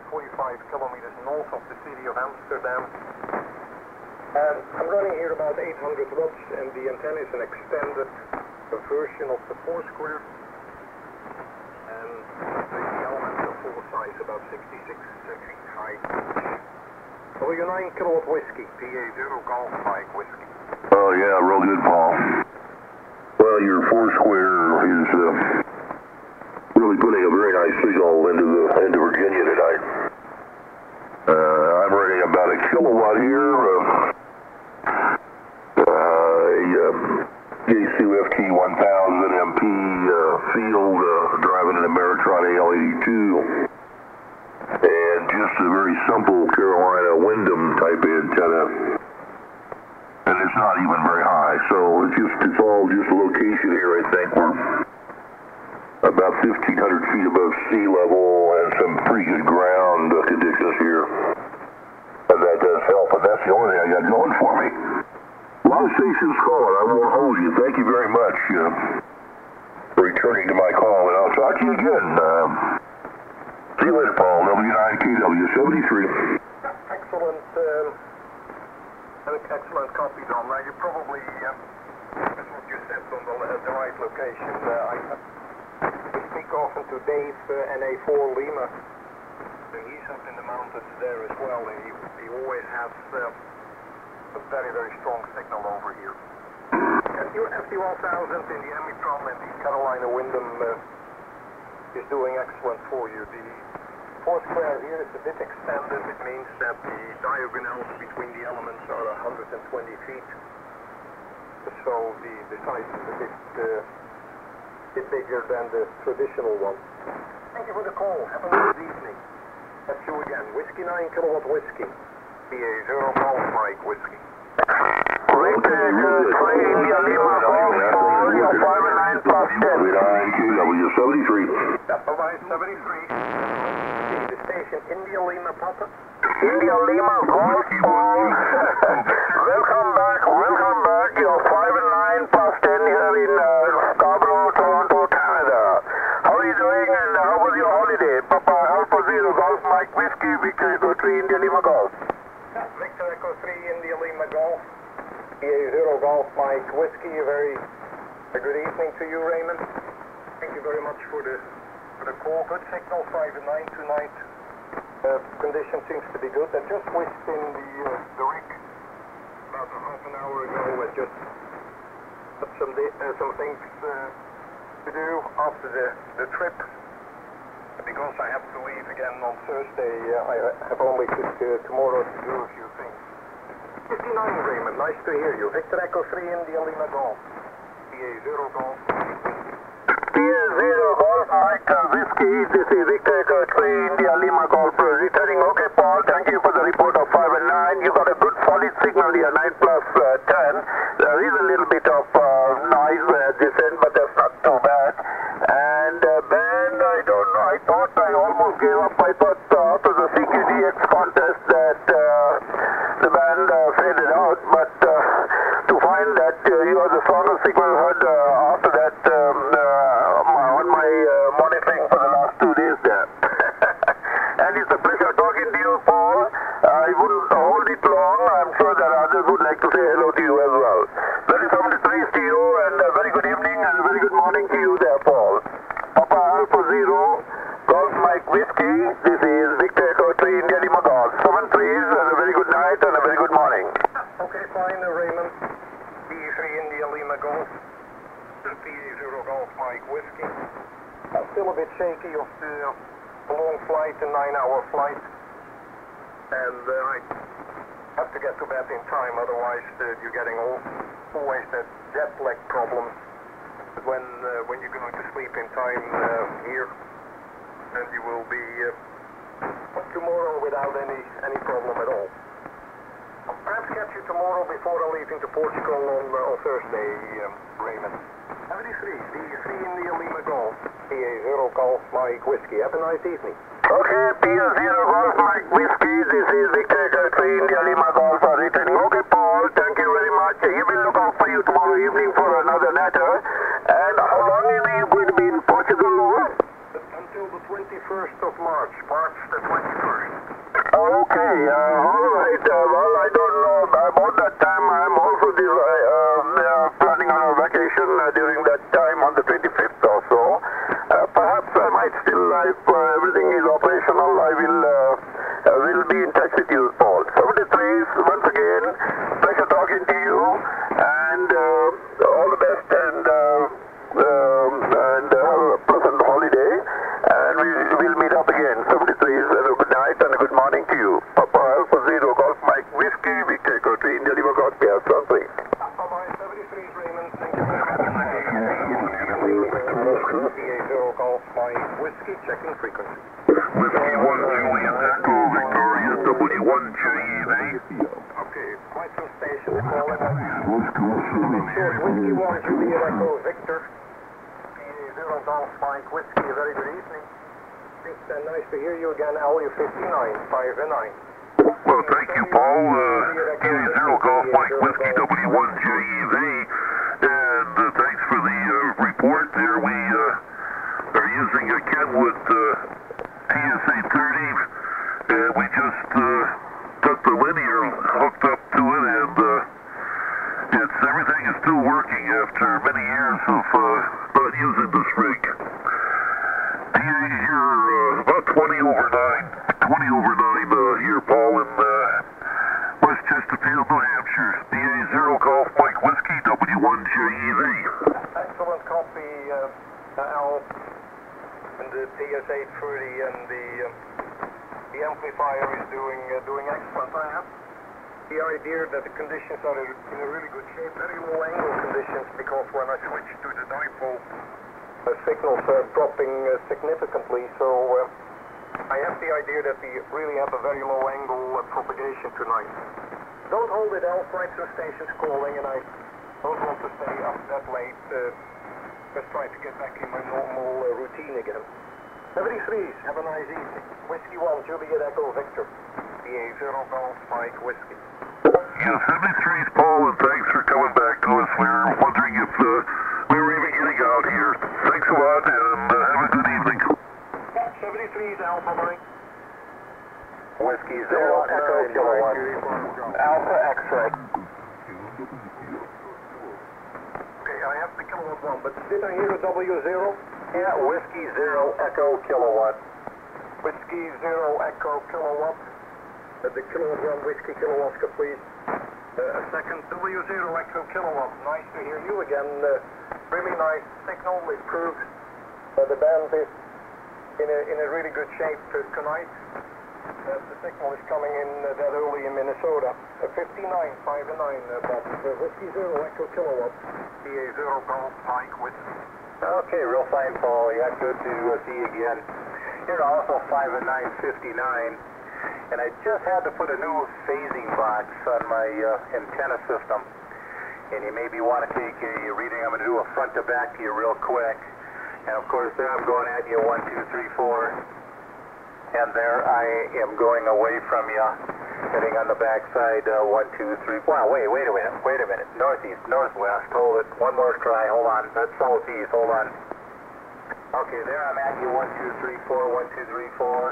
45 kilometers north of the city of Amsterdam. And I'm running here about 800 watts, and the antenna is an extended version of the Foursquare. And the elements are full size, about 66 feet high. W9 kilowatt whiskey, PA 0 Golf Mike whiskey. Oh yeah, real good, Paul. Well, your Foursquare is really putting a very nice signal into Virginia tonight. I'm running about a kilowatt here. JCFT 1000 MP field, driving an Ameritron AL82, and just a very simple Carolina Wyndham type antenna, and it's not even very high, so it's all just location here. I think we're about 1,500 feet above sea level and some pretty good ground conditions here, and that does help, but that's the only thing I got going for me. A lot of stations calling. I won't hold you. Thank you very much for returning to my call, and I'll talk to you again. See you later, Paul. W9KW 73. Excellent copy, Don. Now, you probably, that's what you said on the right location. I speak often to Dave, NA4 Lima, and he's up in the mountains there as well, and he always has a very, very strong signal over here. Your FT1000 in the Emitron and the Carolina Wyndham is doing excellent for you. The Foursquare here is a bit extended. It means that the diagonals between the elements are 120 feet. So the size is a bit bigger than the traditional one. Thank you for the call. Have a nice evening. That's you again. Whiskey 9 kilowatt whiskey. PA 0 Golf Mike whiskey. Victor, India Lima Golf, your 5 and 9 plus 10. W9KW 73. Bye-bye, 73. The station India Lima Papa. India Lima Golf, welcome back, your 5 and 9 plus 10 here in Scarborough, Toronto, Canada. How are you doing and how was your holiday? Papa Alpha 0 Golf Mike Whiskey, Victor Echo 3 India Lima Golf. Victor Echo 3 India Lima Golf. PA 0 Golf Mike Whiskey. A very good evening to you, Raymond. Thank you very much for the call. Good signal 5 and 9 tonight. Condition seems to be good. I just whisked in the rig about a half an hour ago. I just had some things to do after the trip. Because I have to leave again on Thursday, I have only tomorrow to do a few things. 59 Raymond, nice to hear you. Victor Echo 3 India Lima Golf. PA 0 Golf. PA 0 Golf Mike Whiskey, this is Victor Echo 3 India Lima Golf returning. Okay, Paul, thank you for the report of 5 and 9. You got a good solid signal here, 9 plus 10. There is a little bit of noise at this end, but that's not too bad. And band, I don't know, I thought I almost gave up. I thought after the CQDX contest that the band faded out, but to find that you are the strongest signal heard after that on my monitoring for the last 2 days there. And it's a pleasure talking to you, Paul. I wouldn't hold it long. I'm sure that others would like to say hello to you as well. Very 73 to you, and a very good evening and a very good morning to you there, Paul. Papa Alpha 0 Golf Mike Whiskey, this is Victor Echo 3 India Lima Golf. 7 trees, and a very good night and a very good morning. Okay, fine, Raymond. PA 3 India Lima Golf. PA 0 Golf Mike Whiskey. Still a bit shaky of the long flight, a 9-hour flight. And I have to get to bed in time, otherwise you're getting always that jet lag problem when you're going to sleep in time here, and you will be tomorrow without any problem at all. I'll perhaps catch you tomorrow before I'm leaving to Portugal on Thursday, Raymond. 73, the 3 India Lima Golf, PA 0 Golf Mike Whiskey. Have a nice evening. Okay, PA 0 Golf Mike Whiskey, this is Victor Echo 3 India Lima Golf returning. Okay, Paul, thank you very much. He will look out for you tomorrow evening for another matter. And how long are you going to be in Portugal? until the 21st of March. March the 21st. Okay, all right. Well, I don't know. About that time, I'm also planning on a vacation during that time on the 25th or so. Perhaps I might still, if everything is operational, I will be in touch with you, Paul. 73s, once again, pleasure talking to you, and all the best, and have a pleasant holiday, and we'll meet up again. 73s, a good night and a good morning to you. Papa Alpha Zero Golf Mike Whiskey, Victor Country, India Lima Golf, Pierre Francis. Bye-bye, 73s, Raymond. Thank you very much. PA0 Golf Mike Whiskey, checking frequency. Whiskey 1 Juliet Echo, Victoria W1 JEV. Okay, quite some stations calling up. Short Whiskey 1 Juliet Echo, Victor. PA0 Golf Mike Whiskey, very good evening. Nice to hear you again, LU59, 5 and 9. Well, thank you, Paul. PA0 Golf Mike Whiskey W1 JEV, and thanks for the report there. We are using a Kenwood PSA 30, and we just got the linear hooked up to it, and everything is still working after many years of not using this rig. You're about 20 over 9 here, Paul, in West Chesterfield, New Hampshire. PA0 Golf Mike Whiskey W1 JEV. Excellent copy, Al. And the PSA 30 and the amplifier is doing excellent. I have the idea that the conditions are in a really good shape, very low angle conditions, because when I switch to the dipole, signals are dropping significantly, so I have the idea that we really have a very low angle propagation tonight. Don't hold it out, right, some stations calling, and I don't want to stay up that late. Just trying to get back in my normal routine again. 73s, have a nice evening. Whiskey 1, Juliet Echo Victor. PA0 Golf Mike Whiskey. Yeah, 73s, Paul, and thanks for coming back to us. We were wondering if we were even getting out here. Thanks a lot, and have a good evening. 73s, Alpha Mike. Whiskey 0 Echo Kilowatt. Alpha X-ray. Okay, I have the kilowatt one, but did I hear a W0? Yeah, Whiskey 0 Echo Kilowatt. Whiskey 0 Echo Kilowatt. The kilowatt one, Whiskey Kilowatt, please. A second, W0 Echo Kilowatt. Nice to hear you again. Really nice signal. It proves the band is in a really good shape tonight. The signal is coming in that early in Minnesota. 59, 5 and 9, Bob. Whiskey 0 Echo Kilowatt. PA0 Golf Mike Whiskey. Okay, real fine, Paul. Yeah, good to see you again. Here also 5 and 9, 59. And I just had to put a new phasing box on my antenna system. And you maybe want to take a reading. I'm going to do a front to back to you real quick. And of course there I'm going at you 1, 2, 3, 4. And there I am going away from you, heading on the back side, 1, 2, 3. Wow, wait a minute. Northeast, northwest, hold it. One more try, hold on. That's southeast, hold on. Okay, there I'm at you, 1, 2, 3, 4, 1, 2, 3, 4.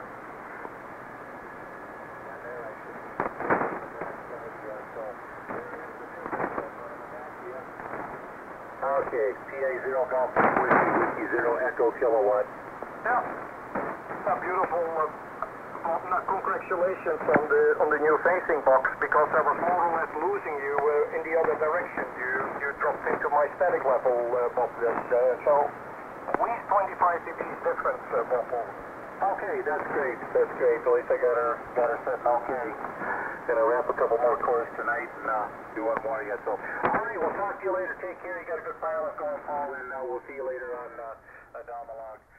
Okay, PA0 Golf Whiskey 0 Echo Kilowatt. Yeah, a beautiful. Congratulations on the new facing box, because I was more or less losing you in the other direction. You dropped into my static level, Bob. So at least 25 dBs difference, Bob. Okay, that's great. At least I got her set okay. Gonna wrap a couple more cores tonight and do one more yet. So, all right, we'll talk to you later. Take care. You got a good pilot going, Paul, and we'll see you later on down the line.